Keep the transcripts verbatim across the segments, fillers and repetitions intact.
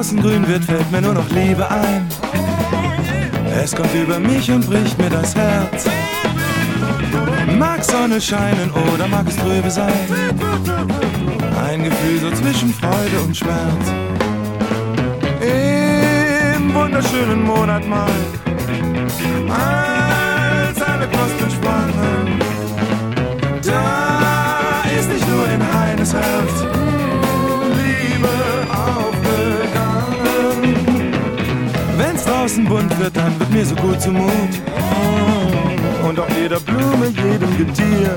draußen grün wird, fällt mir nur noch Liebe ein. Es kommt über mich und bricht mir das Herz. Mag Sonne scheinen oder mag es trübe sein? Ein Gefühl so zwischen Freude und Schmerz. Im wunderschönen Monat Mai, als alle Knospen sprangen, da ist nicht nur in Heines Herz Liebe aufgegangen. Wenn's draußen bunt wird, dann wird mir so gut zumut. Und auch jeder Blume, jedem Getier.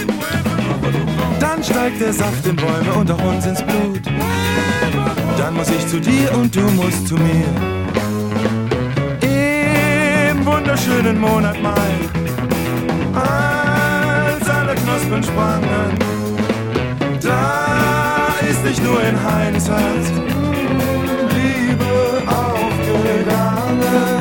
Dann steigt der Saft in Bäume und auch uns ins Blut. Dann muss ich zu dir und du musst zu mir. Im wunderschönen Monat Mai, als alle Knospen sprangen, da ist nicht nur in Heines Herz Liebe aufgegangen.